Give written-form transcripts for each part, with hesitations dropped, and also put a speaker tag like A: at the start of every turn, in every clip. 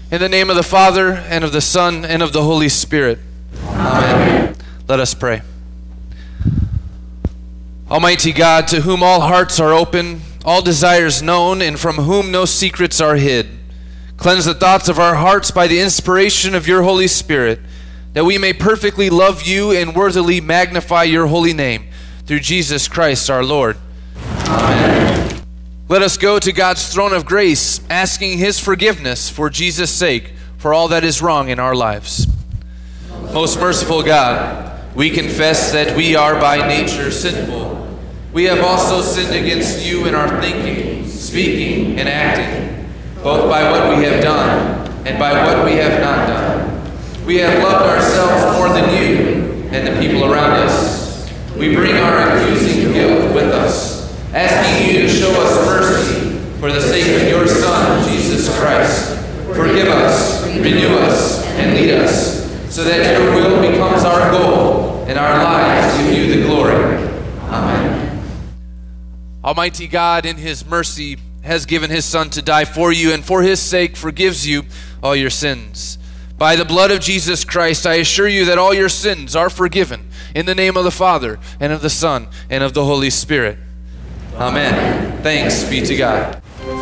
A: In the name of the Father, and of the Son, and of the Holy Spirit. Amen. Let us pray. Almighty God, to whom all hearts are open, all desires known, and from whom no secrets are hid, cleanse the thoughts of our hearts by the inspiration of your Holy Spirit, that we may perfectly love you and worthily magnify your holy name, through Jesus Christ our Lord. Amen. Let us go to God's throne of grace, asking his forgiveness for Jesus' sake, for all that is wrong in our lives. Most merciful God, we confess that we are by nature sinful. We have also sinned against you in our thinking, speaking, and acting, both by what we have done and by what we have not done. We have loved ourselves more than you and the people around us. We bring our accusing guilt with us, asking you to show us mercy for the sake of your Son, Jesus Christ. Forgive us, renew us, and lead us, so that your will becomes our goal and our lives give you the glory. Amen. Almighty God, in his mercy, has given his Son to die for you, and for his sake forgives you all your sins. By the blood of Jesus Christ, I assure you that all your sins are forgiven, in the name of the Father, and of the Son, and of the Holy Spirit. Amen. Thanks be to God.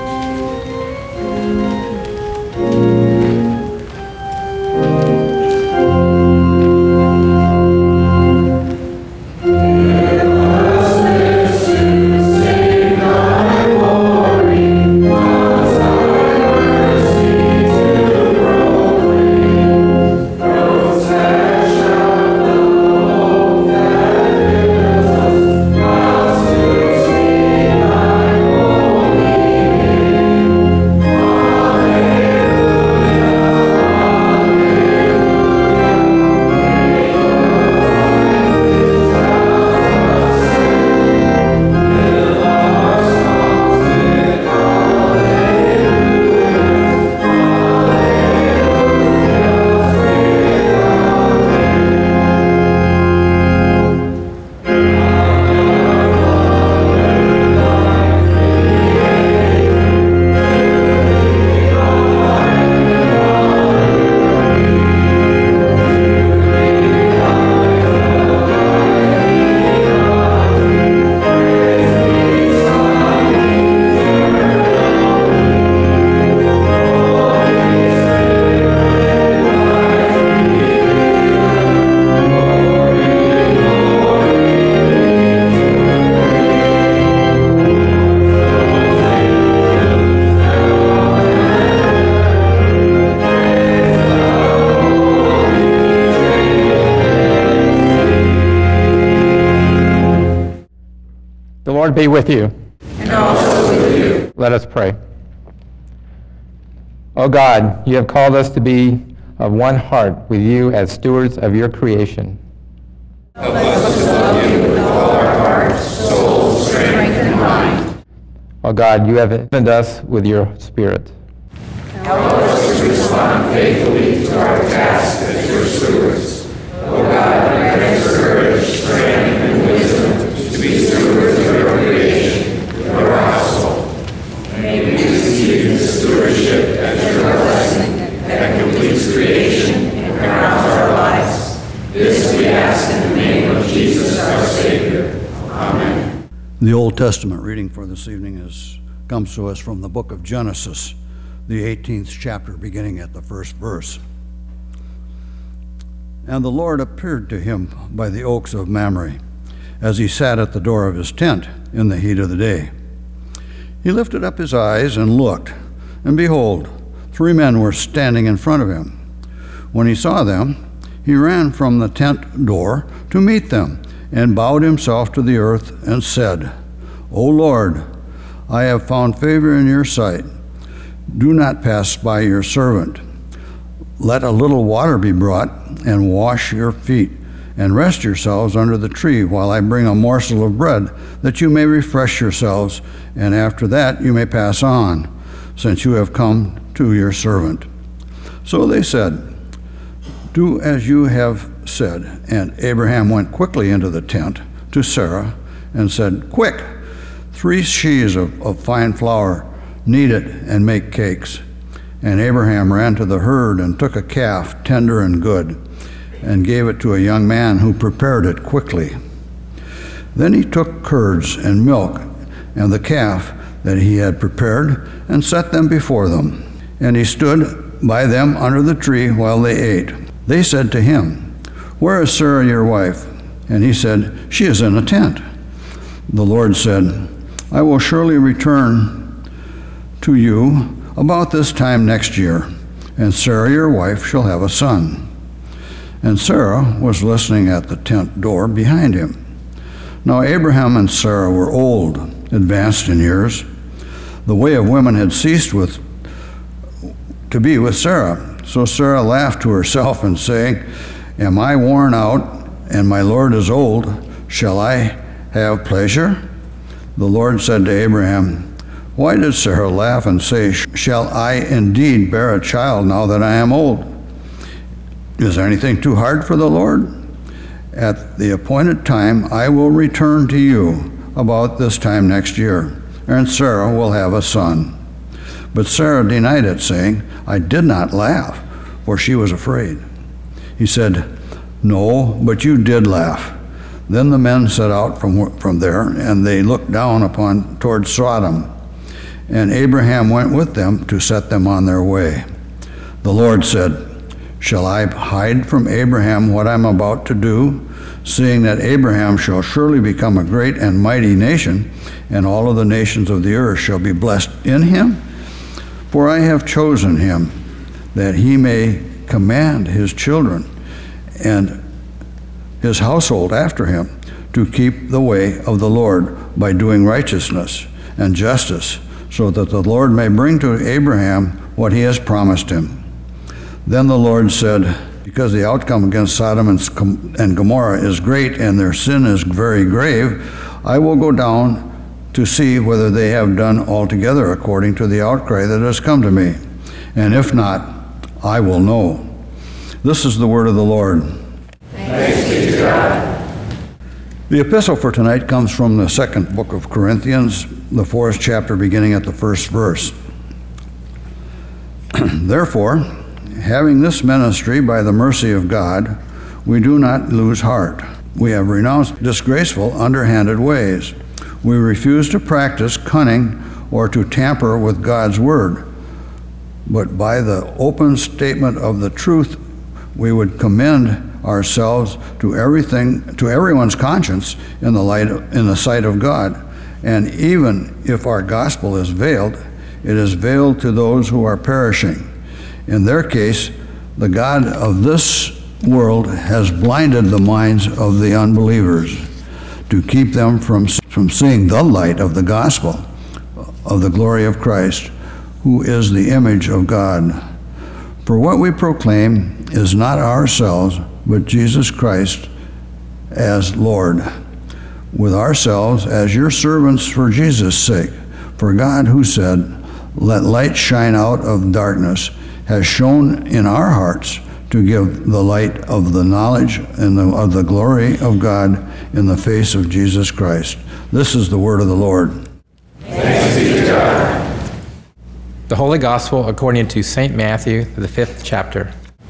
B: Lord be with you.
C: And also with you.
B: Let us pray. O God, you have called us to be of one heart with you as stewards of your creation.
C: Help us to love you with all our hearts, soul, strength, and mind.
B: O God, you have given us with your Spirit.
C: Help us to respond faithfully to our task as your stewards. O God, grant us courage, strength, and wisdom to be stewards of your creation, your household. May we receive the stewardship as your blessing that completes creation and crowns our lives. This we ask in the name of Jesus, our Savior. Amen.
D: The Old Testament reading for this evening comes to us from the book of Genesis, the 18th chapter, beginning at the first verse. And the Lord appeared to him by the oaks of Mamre, as he sat at the door of his tent in the heat of the day. He lifted up his eyes and looked, and behold, 3 men were standing in front of him. When he saw them, he ran from the tent door to meet them, and bowed himself to the earth and said, O Lord, I have found favor in your sight. Do not pass by your servant. Let a little water be brought, and wash your feet, and rest yourselves under the tree while I bring a morsel of bread, that you may refresh yourselves, and after that you may pass on, since you have come to your servant. So they said, Do as you have said. And Abraham went quickly into the tent to Sarah and said, Quick, 3 sheaves of fine flour, knead it and make cakes. And Abraham ran to the herd and took a calf, tender and good, and gave it to a young man who prepared it quickly. Then he took curds and milk and the calf that he had prepared and set them before them. And he stood by them under the tree while they ate. They said to him, "Where is Sarah your wife?" And he said, "She is in a tent." The Lord said, "I will surely return to you about this time next year, and Sarah your wife shall have a son." And Sarah was listening at the tent door behind him. Now Abraham and Sarah were old, advanced in years. The way of women had ceased to be with Sarah. So Sarah laughed to herself and saying, "Am I worn out, and my Lord is old? Shall I have pleasure?" The Lord said to Abraham, "Why did Sarah laugh and say, 'Shall I indeed bear a child now that I am old?' Is there anything too hard for the Lord? At the appointed time I will return to you about this time next year, and Sarah will have a son." But Sarah denied it, saying, "I did not laugh," for she was afraid. He said, "No, but you did laugh." Then the men set out from there, and they looked down toward Sodom. And Abraham went with them to set them on their way. The Lord said, "Shall I hide from Abraham what I am about to do, seeing that Abraham shall surely become a great and mighty nation, and all of the nations of the earth shall be blessed in him? For I have chosen him, that he may command his children and his household after him to keep the way of the Lord by doing righteousness and justice, so that the Lord may bring to Abraham what he has promised him." Then the Lord said, "Because the outcome against Sodom and Gomorrah is great and their sin is very grave, I will go down to see whether they have done altogether according to the outcry that has come to me. And if not, I will know." This is the word of the Lord.
C: Thanks be to God.
D: The epistle for tonight comes from the second book of Corinthians, the 4th chapter, beginning at the 1st verse. "Therefore, having this ministry by the mercy of God, we do not lose heart. We have renounced disgraceful, underhanded ways. We refuse to practice cunning or to tamper with God's word, but by the open statement of the truth, we would commend ourselves to everyone's conscience in the sight of God. And even if our gospel is veiled, it is veiled to those who are perishing. In their case, the God of this world has blinded the minds of the unbelievers to keep them from seeing the light of the gospel of the glory of Christ, who is the image of God. For what we proclaim is not ourselves, but Jesus Christ as Lord, with ourselves as your servants for Jesus' sake. For God, who said, 'Let light shine out of darkness,' has shone in our hearts to give the light of the knowledge and of the glory of God in the face of Jesus Christ." This is the word of the Lord.
C: Thanks be to God.
B: The Holy Gospel according to St. Matthew, the 5th chapter.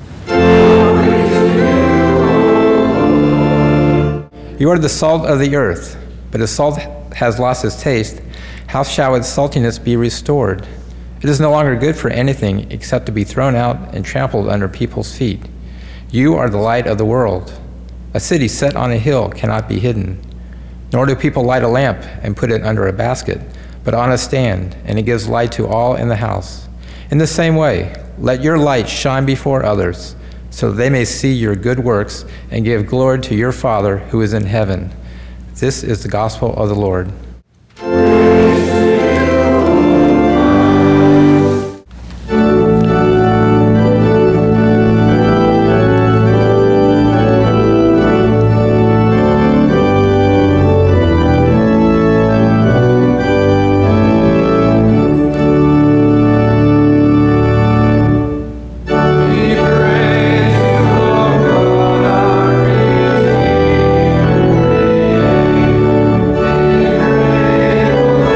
B: You are the salt of the earth, but if salt has lost its taste, how shall its saltiness be restored? It is no longer good for anything except to be thrown out and trampled under people's feet. You are the light of the world. A city set on a hill cannot be hidden. Nor do people light a lamp and put it under a basket, but on a stand, and it gives light to all in the house. In the same way, let your light shine before others, so that they may see your good works and give glory to your Father who is in heaven. This is the gospel of the Lord.
C: Praise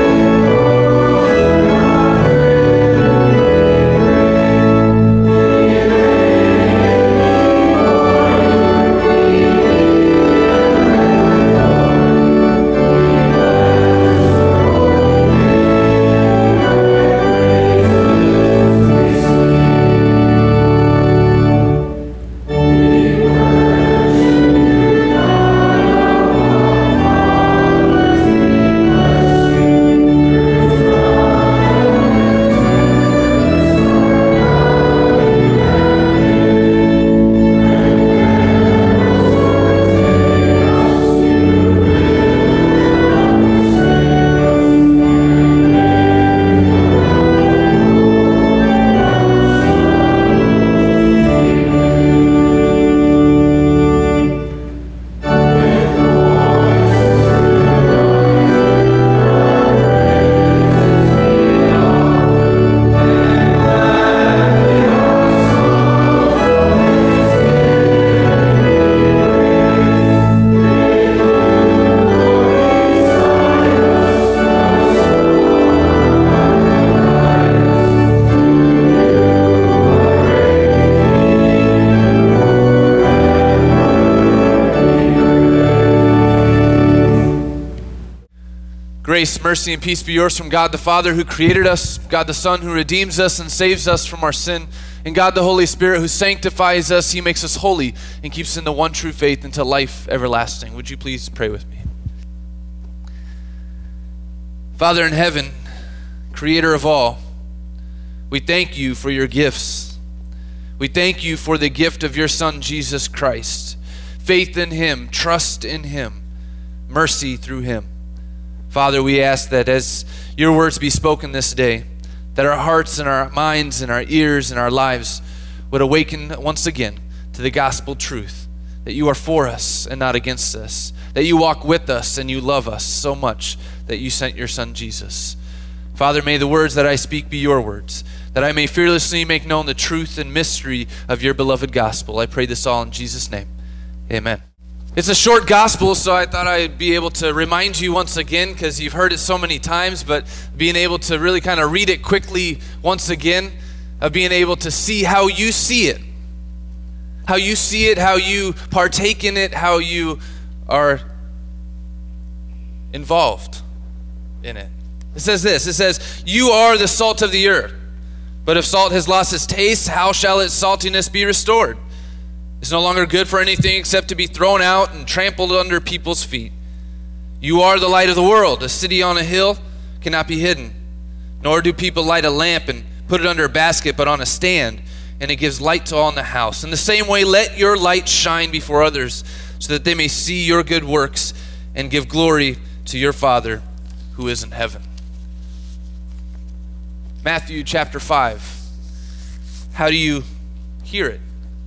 A: mercy, and peace be yours from God the Father who created us, God the Son who redeems us and saves us from our sin, and God the Holy Spirit who sanctifies us. He makes us holy and keeps us in the one true faith until life everlasting. Would you please pray with me? Father in heaven, creator of all, we thank you for your gifts. We thank you for the gift of your Son, Jesus Christ. Faith in him, trust in him, mercy through him. Father, we ask that as your words be spoken this day, that our hearts and our minds and our ears and our lives would awaken once again to the gospel truth, that you are for us and not against us, that you walk with us and you love us so much that you sent your Son Jesus. Father, may the words that I speak be your words, that I may fearlessly make known the truth and mystery of your beloved gospel. I pray this all in Jesus' name. Amen. It's a short gospel, so I thought I'd be able to remind you once again, because you've heard it so many times, but being able to really kind of read it quickly once again, of being able to see how you see it. How you see it, how you partake in it, how you are involved in it. It says this, it says, you are the salt of the earth, but if salt has lost its taste, how shall its saltiness be restored? It's no longer good for anything except to be thrown out and trampled under people's feet. You are the light of the world. A city on a hill cannot be hidden. Nor do people light a lamp and put it under a basket, but on a stand, and it gives light to all in the house. In the same way, let your light shine before others, so that they may see your good works and give glory to your Father who is in heaven. Matthew chapter 5. How do you hear it?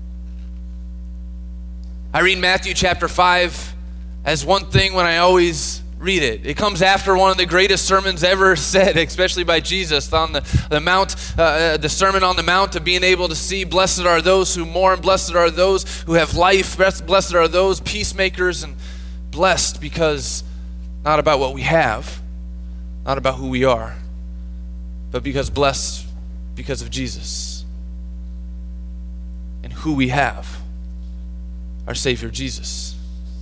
A: I read Matthew chapter 5 as one thing when I always read it. It comes after one of the greatest sermons ever said, especially by Jesus, on the Mount, the Sermon on the Mount, of being able to see, blessed are those who mourn, blessed are those who have life, blessed are those peacemakers, and blessed because not about what we have, not about who we are, but blessed because of Jesus and who we have. Our Savior, Jesus.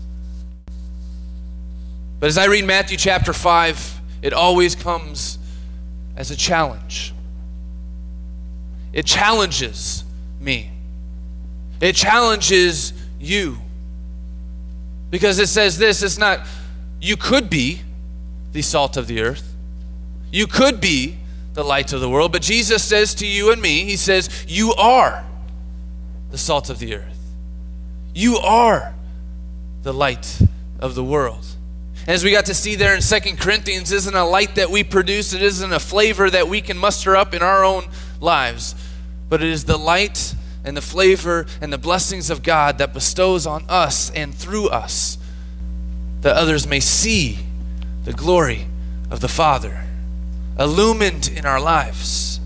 A: But as I read Matthew chapter 5, it always comes as a challenge. It challenges me. It challenges you. Because it says this, it's not, you could be the salt of the earth. You could be the light of the world. But Jesus says to you and me, he says, you are the salt of the earth. You are the light of the world. As we got to see there in 2 Corinthians, isn't a light that we produce, it isn't a flavor that we can muster up in our own lives, but it is the light and the flavor and the blessings of God that bestows on us and through us, that others may see the glory of the Father illumined in our lives.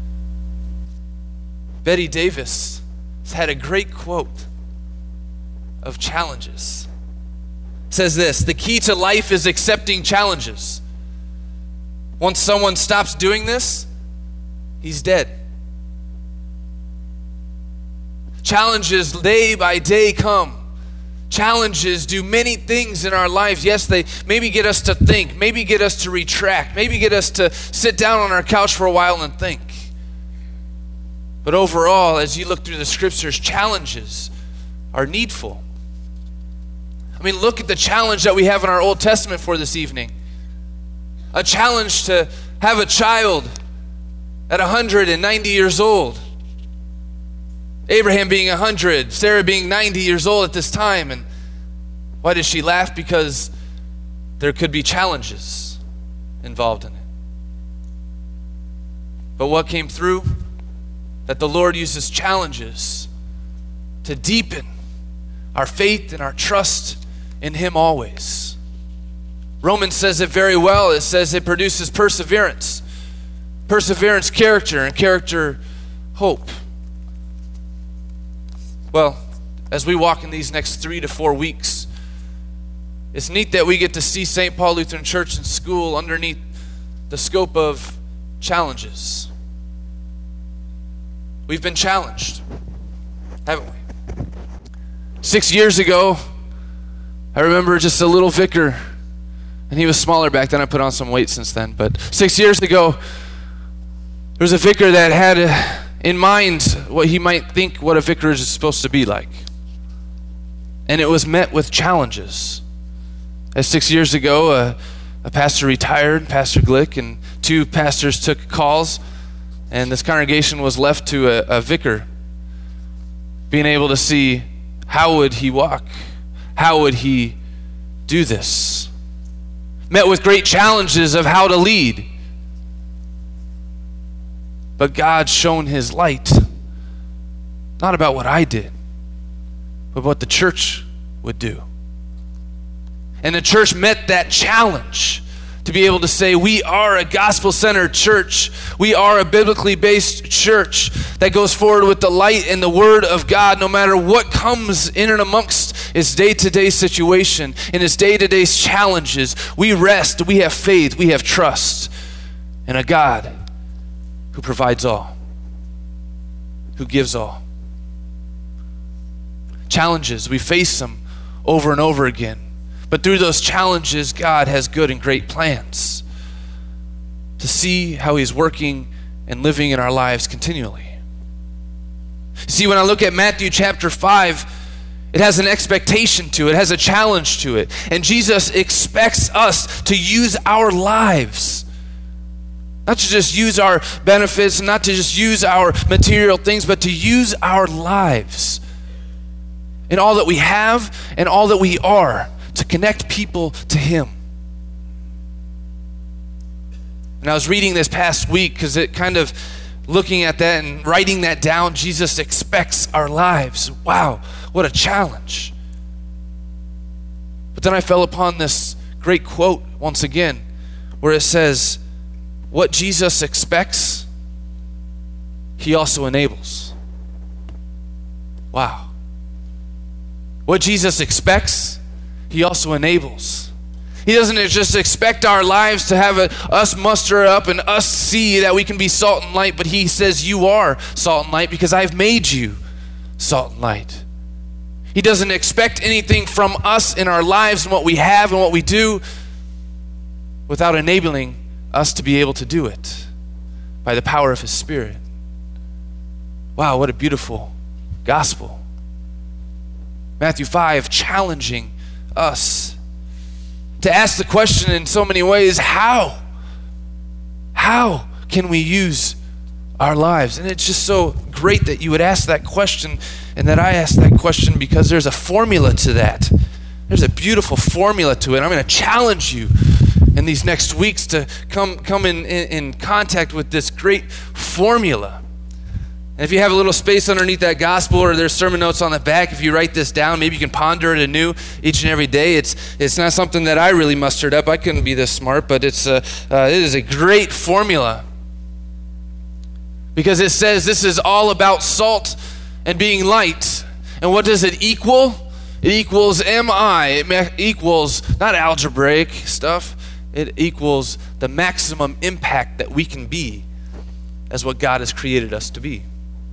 A: Betty Davis has had a great quote of challenges. It says this, the key to life is accepting challenges. Once someone stops doing this, he's dead. Challenges day by day come. Challenges do many things in our lives. Yes, they maybe get us to think, maybe get us to retract, maybe get us to sit down on our couch for a while and think. But overall, as you look through the scriptures, challenges are needful. I mean, look at the challenge that we have in our Old Testament for this evening. A challenge to have a child at 190 years old. Abraham being 100, Sarah being 90 years old at this time. And why does she laugh? Because there could be challenges involved in it. But what came through? That the Lord uses challenges to deepen our faith and our trust in Him always. Romans says it very well. It says it produces perseverance. Perseverance, character, and character, hope. Well, as we walk in these next 3 to 4 weeks, it's neat that we get to see St. Paul Lutheran Church and School underneath the scope of challenges. We've been challenged, haven't we? 6 years ago, I remember just a little vicar And he was smaller back then. I put on some weight since then. But 6 years ago, there was a vicar that had in mind what he might think what a vicarage is supposed to be like. And it was met with challenges. As 6 years ago, a pastor retired, Pastor Glick, and 2 pastors took calls, and this congregation was left to a vicar, being able to see how would he walk, how would he do this. Met with great challenges of how to lead. But God shone his light, not about what I did, but what the church would do. And the church met that challenge to be able to say, we are a gospel-centered church. We are a biblically based church that goes forward with the light and the word of God, no matter what comes in and amongst its day-to-day situation, in its day-to-day challenges. We rest, we have faith, we have trust in a God who provides all, who gives all. Challenges, we face them over and over again. But through those challenges, God has good and great plans to see how he's working and living in our lives continually. See, when I look at Matthew chapter 5, it has an expectation to it, it has a challenge to it. And Jesus expects us to use our lives, not to just use our benefits, not to just use our material things, but to use our lives in all that we have and all that we are, to connect people to him. And I was reading this past week because it kind of looking at that and writing that down, Jesus expects our lives. Wow, what a challenge. But then I fell upon this great quote once again where it says, what Jesus expects, he also enables. Wow. What Jesus expects, he also enables. He doesn't just expect our lives to have us muster up and us see that we can be salt and light, but he says you are salt and light because I've made you salt and light. He doesn't expect anything from us in our lives and what we have and what we do without enabling us to be able to do it by the power of his Spirit. Wow, what a beautiful gospel. Matthew 5 challenging us to ask the question in so many ways, how can we use our lives? And it's just so great that you would ask that question and that I ask that question, because there's a formula to that. There's a beautiful formula to it. I'm going to challenge you in these next weeks to come in contact with this great formula. And if you have a little space underneath that gospel, or there's sermon notes on the back, if you write this down, maybe you can ponder it anew each and every day. It's not something that I really mustered up. I couldn't be this smart, but it is a great formula. Because it says this is all about salt and being light. And what does it equal? It equals MI. It equals not algebraic stuff. It equals the maximum impact that we can be as what God has created us to be.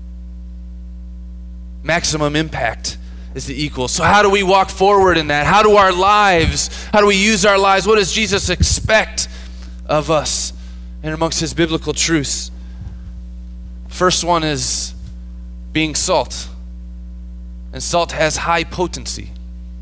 A: Maximum impact is the equal. So how do we walk forward in that? How do we use our lives? What does Jesus expect of us and amongst his biblical truths? First one is being salt. And salt has high potency.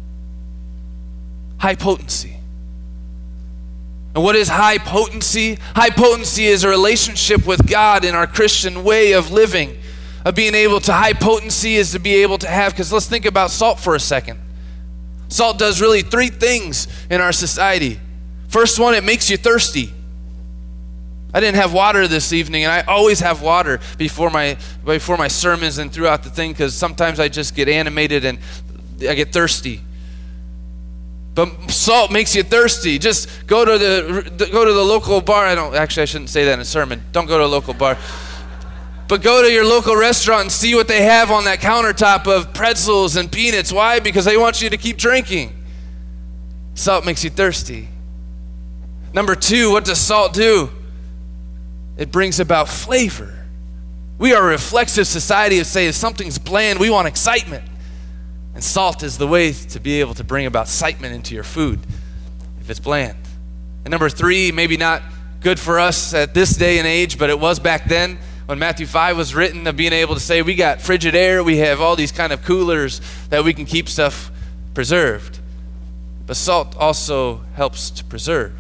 A: High potency. And what is high potency? High potency is a relationship with God in our Christian way of living. Of being able to, high potency is to be able to have, because let's think about salt for a second. Salt does really 3 things in our society. First one, it makes you thirsty. I didn't have water this evening, and I always have water before my sermons and throughout the thing, because sometimes I just get animated and I get thirsty. But salt makes you thirsty. Just go to the local bar. I shouldn't say that in a sermon. Don't go to a local bar. But go to your local restaurant and see what they have on that countertop of pretzels and peanuts. Why? Because they want you to keep drinking. Salt makes you thirsty. Number 2, what does salt do? It brings about flavor. We are a reflexive society of saying if something's bland, we want excitement. And salt is the way to be able to bring about excitement into your food if it's bland. And number 3, maybe not good for us at this day and age, but it was back then when Matthew 5 was written, of being able to say, we got frigid air, we have all these kind of coolers that we can keep stuff preserved. But salt also helps to preserve.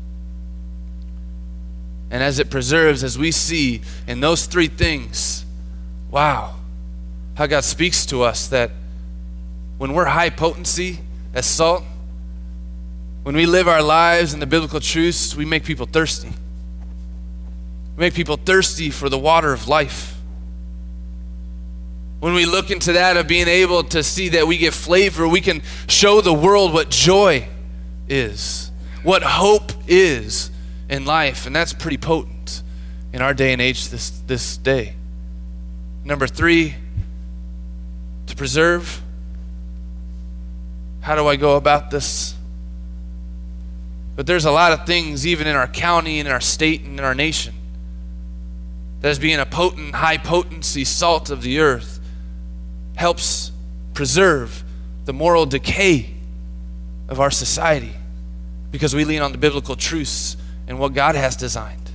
A: And as it preserves, as we see in those 3 things, wow, how God speaks to us that when we're high potency as salt, when we live our lives in the biblical truths, we make people thirsty. We make people thirsty for the water of life. When we look into that of being able to see that we get flavor, we can show the world what joy is, what hope is in life, and that's pretty potent in our day and age this day. Number 3, to preserve. How do I go about this? But there's a lot of things, even in our county and in our state and in our nation, that as being a potent, high potency salt of the earth helps preserve the moral decay of our society, because we lean on the biblical truths and what God has designed.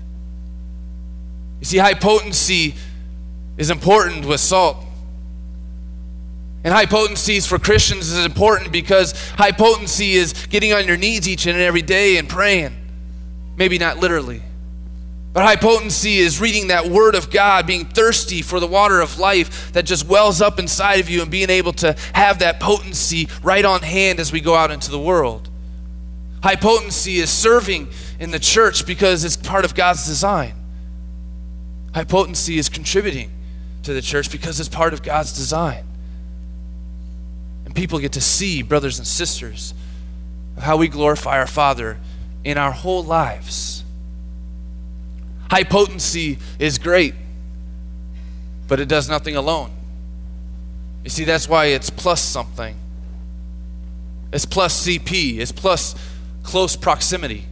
A: You see, high potency is important with salt. And high potencies for Christians is important because high potency is getting on your knees each and every day and praying. Maybe not literally. But high potency is reading that word of God, being thirsty for the water of life that just wells up inside of you, and being able to have that potency right on hand as we go out into the world. High potency is serving in the church because it's part of God's design. High potency is contributing to the church because it's part of God's design. And people get to see, brothers and sisters, of how we glorify our Father in our whole lives. High potency is great, but it does nothing alone. You see, that's why it's plus something. It's plus CP. It's plus close proximity.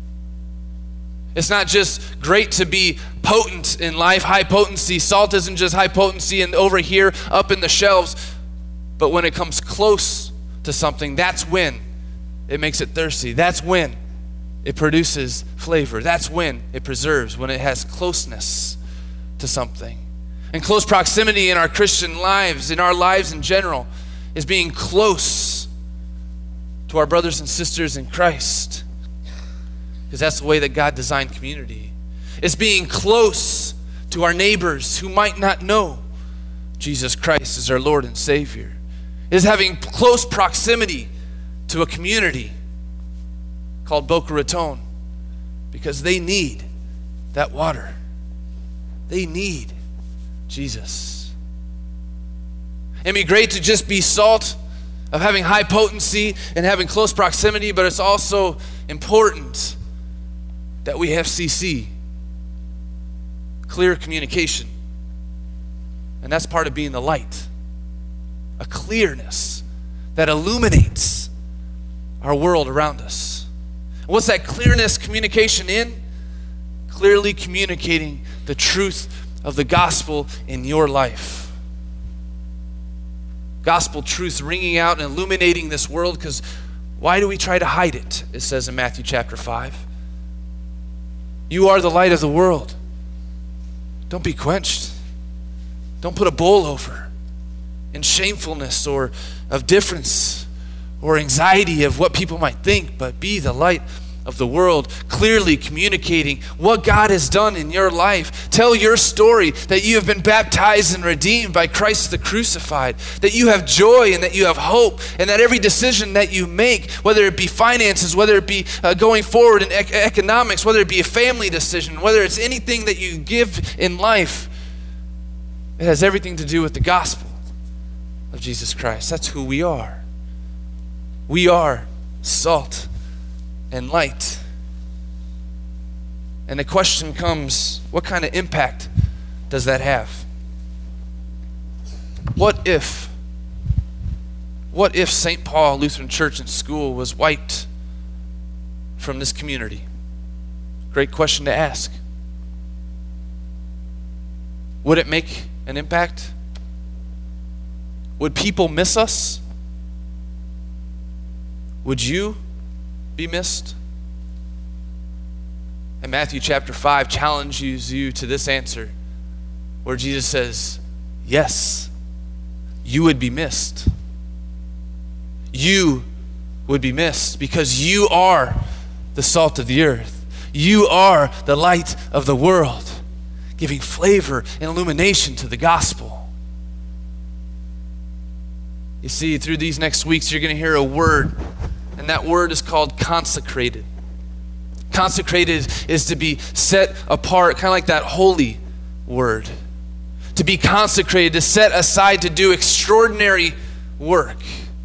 A: It's not just great to be potent in life, high potency. Salt isn't just high potency and over here up in the shelves. But when it comes close to something, that's when it makes it thirsty. That's when it produces flavor. That's when it preserves, when it has closeness to something. And close proximity in our Christian lives, in our lives in general, is being close to our brothers and sisters in Christ. Because that's the way that God designed community. It's being close to our neighbors who might not know Jesus Christ as our Lord and Savior. Is having close proximity to a community called Boca Raton, because they need that water. They need Jesus. It'd be great to just be salt, of having high potency and having close proximity, but it's also important that we have CC, clear communication. And that's part of being the light. A clearness that illuminates our world around us. What's that clearness communication in? Clearly communicating the truth of the gospel in your life. Gospel truth ringing out and illuminating this world, because why do we try to hide it? It says in Matthew chapter 5. You are the light of the world. Don't be quenched. Don't put a bowl over in shamefulness or of difference or anxiety of what people might think, but be the light of the world, clearly communicating what God has done in your life. Tell your story, that you have been baptized and redeemed by Christ the crucified, that you have joy and that you have hope, and that every decision that you make, whether it be finances, whether it be going forward in economics, whether it be a family decision, whether it's anything that you give in life, it has everything to do with the gospel of Jesus Christ. That's who we are. We are salt and light. And the question comes, what kind of impact does that have? What if St. Paul Lutheran Church and School was wiped from this community? Great question to ask. Would it make an impact? Would people miss us? Would you be missed? And Matthew chapter 5 challenges you to this answer, where Jesus says, yes, you would be missed. You would be missed because you are the salt of the earth. You are the light of the world, giving flavor and illumination to the gospel. You see, through these next weeks, you're going to hear a word, and that word is called consecrated. Consecrated is to be set apart, kind of like that holy word. To be consecrated, to set aside to do extraordinary work.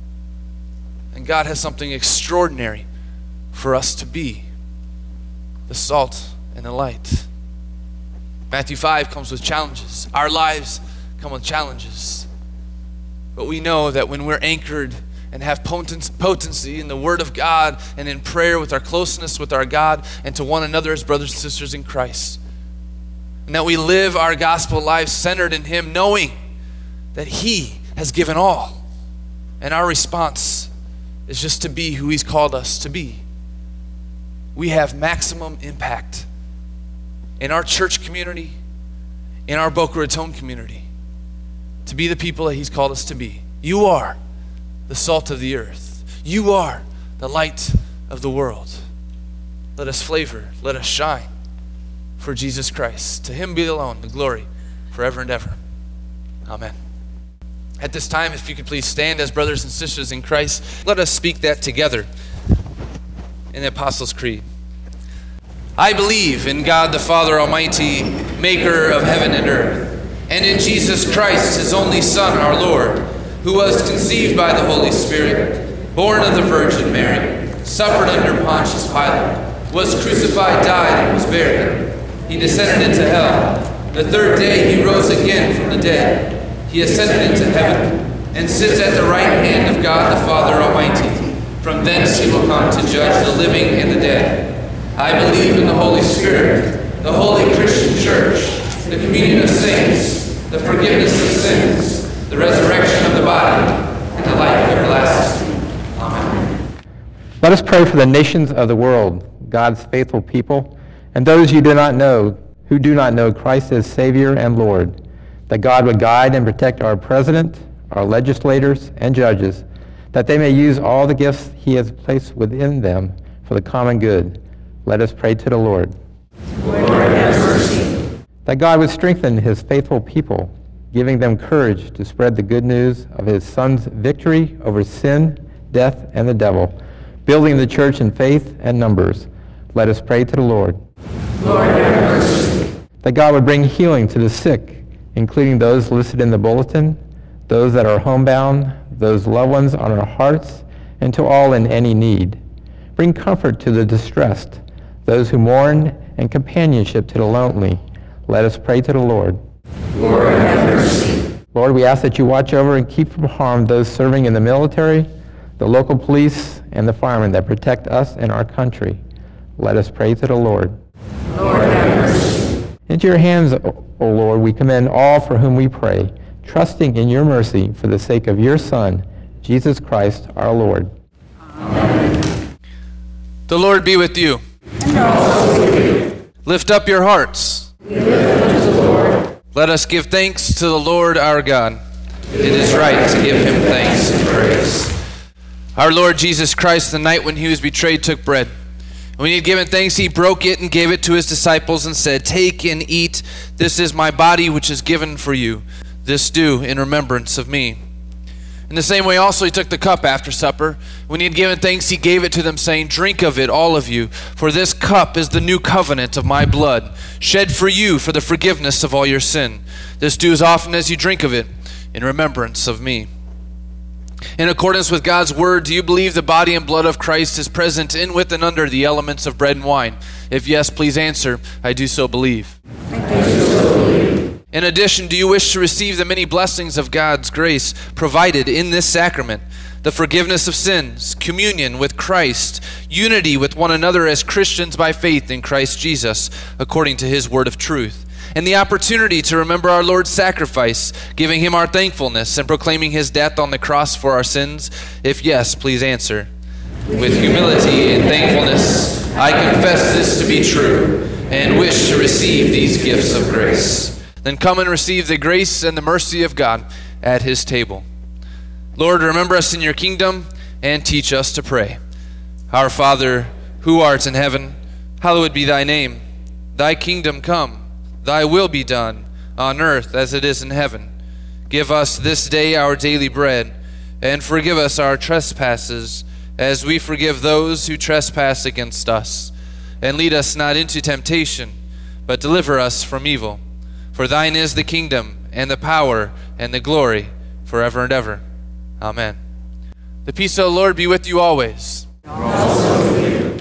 A: And God has something extraordinary for us to be. The salt and the light. Matthew 5 comes with challenges. Our lives come with challenges. But we know that when we're anchored and have potency in the Word of God and in prayer with our closeness with our God and to one another as brothers and sisters in Christ, and that we live our gospel lives centered in Him, knowing that He has given all, and our response is just to be who He's called us to be, we have maximum impact in our church community, in our Boca Raton community, to be the people that He's called us to be. You are the salt of the earth. You are the light of the world. Let us flavor, let us shine for Jesus Christ. To Him be alone the glory forever and ever. Amen. At this time, if you could please stand as brothers and sisters in Christ, let us speak that together in the Apostles' Creed. I believe in God the Father Almighty, maker of heaven and earth, and in Jesus Christ, His only Son, our Lord, who was conceived by the Holy Spirit, born of the Virgin Mary, suffered under Pontius Pilate, was crucified, died, and was buried. He descended into hell. The third day He rose again from the dead. He ascended into heaven and sits at the right hand of God the Father Almighty. From thence He will come to judge the living and the dead. I believe in the Holy Spirit, the holy Christian church, the communion of saints, the forgiveness of sins, the resurrection of the body, and the life everlasting. Amen.
B: Let us pray for the nations of the world, God's faithful people, and those who do not know Christ as Savior and Lord, that God would guide and protect our president, our legislators, and judges, that they may use all the gifts He has placed within them for the common good. Let us pray to the Lord.
C: Lord, have mercy.
B: That God would strengthen His faithful people, giving them courage to spread the good news of His Son's victory over sin, death, and the devil, building the church in faith and numbers. Let us pray to the Lord.
C: Lord, have mercy.
B: That God would bring healing to the sick, including those listed in the bulletin, those that are homebound, those loved ones on our hearts, and to all in any need. Bring comfort to the distressed, those who mourn, and companionship to the lonely. Let us pray to the Lord.
C: Lord, have mercy.
B: Lord, we ask that You watch over and keep from harm those serving in the military, the local police, and the firemen that protect us and our country. Let us pray to the Lord.
C: Lord, have mercy.
B: Into Your hands, O Lord, we commend all for whom we pray, trusting in Your mercy for the sake of Your Son, Jesus Christ, our Lord.
C: Amen.
A: The Lord be with you.
C: And also with you.
A: Lift up your hearts.
C: We lift them to the Lord.
A: Let us give thanks to the Lord our God. It is right to give Him thanks and praise. Our Lord Jesus Christ, the night when He was betrayed, took bread. When He had given thanks, He broke it and gave it to His disciples and said, "Take and eat. This is my body which is given for you. This do in remembrance of me." In the same way also He took the cup after supper. When He had given thanks, He gave it to them, saying, "Drink of it, all of you, for this cup is the new covenant of my blood, shed for you for the forgiveness of all your sin. This do as often as you drink of it in remembrance of me." In accordance with God's word, do you believe the body and blood of Christ is present in, with, and under the elements of bread and wine? If yes, please answer, "I do so believe."
C: I do so believe.
A: In addition, do you wish to receive the many blessings of God's grace provided in this sacrament? The forgiveness of sins, communion with Christ, unity with one another as Christians by faith in Christ Jesus, according to His word of truth, and the opportunity to remember our Lord's sacrifice, giving Him our thankfulness and proclaiming His death on the cross for our sins? If yes, please answer, With humility and thankfulness, I confess this to be true and wish to receive these gifts of grace. Then come and receive the grace and the mercy of God at his table. Lord, remember us in your kingdom and teach us to pray. Our Father, who art in heaven, hallowed be thy name. Thy kingdom come, thy will be done, on earth as it is in heaven. Give us this day our daily bread, and forgive us our trespasses, as we forgive those who trespass against us. And lead us not into temptation, but deliver us from evil. For thine is the kingdom, and the power, and the glory, forever and ever. Amen. The peace of the Lord be with you always.
C: Also with you.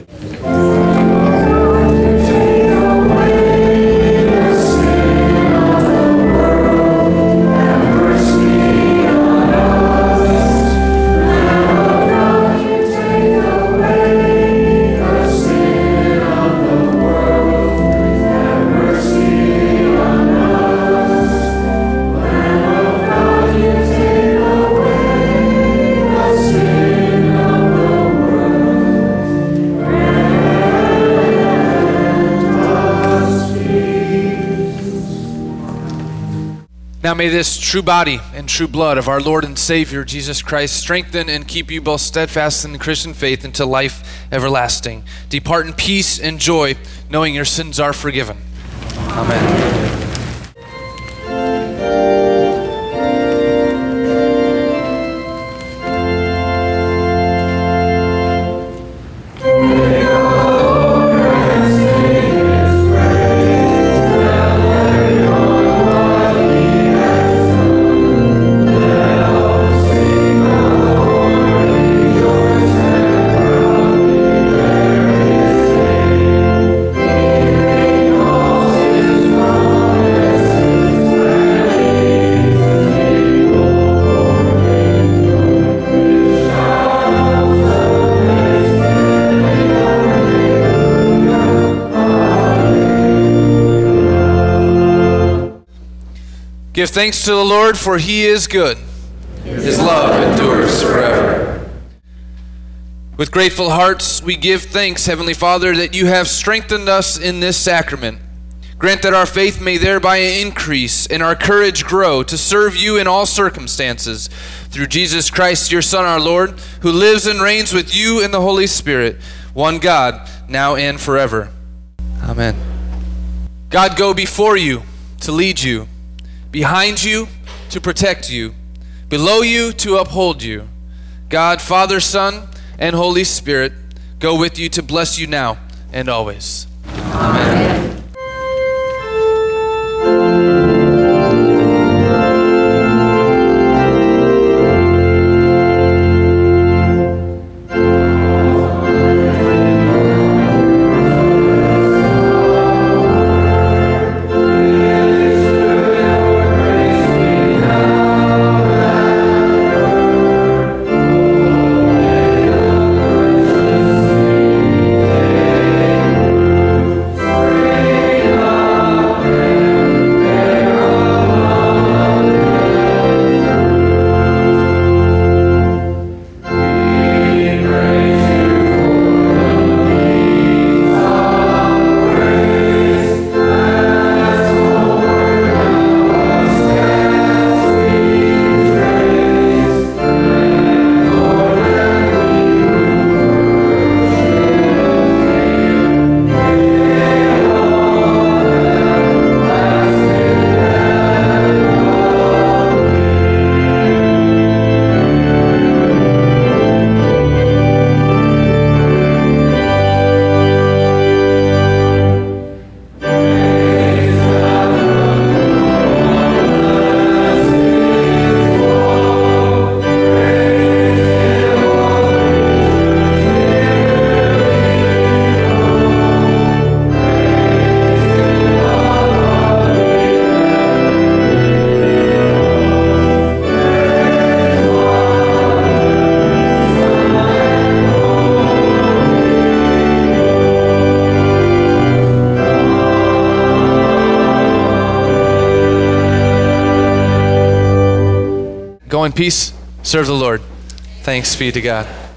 A: Now may this true body and true blood of our Lord and Savior Jesus Christ strengthen and keep you both steadfast in the Christian faith unto life everlasting. Depart in peace and joy, knowing your sins are forgiven. Amen. Give thanks to the Lord, for he is good.
C: His love endures forever.
A: With grateful hearts, we give thanks, Heavenly Father, that you have strengthened us in this sacrament. Grant that our faith may thereby increase and our courage grow to serve you in all circumstances. Through Jesus Christ, your Son, our Lord, who lives and reigns with you in the Holy Spirit, one God, now and forever. Amen. God, go before you to lead you, behind you to protect you, below you to uphold you. God, Father, Son, and Holy Spirit, go with you to bless you now and always. Amen. Go in peace. Serve the Lord. Thanks be to God.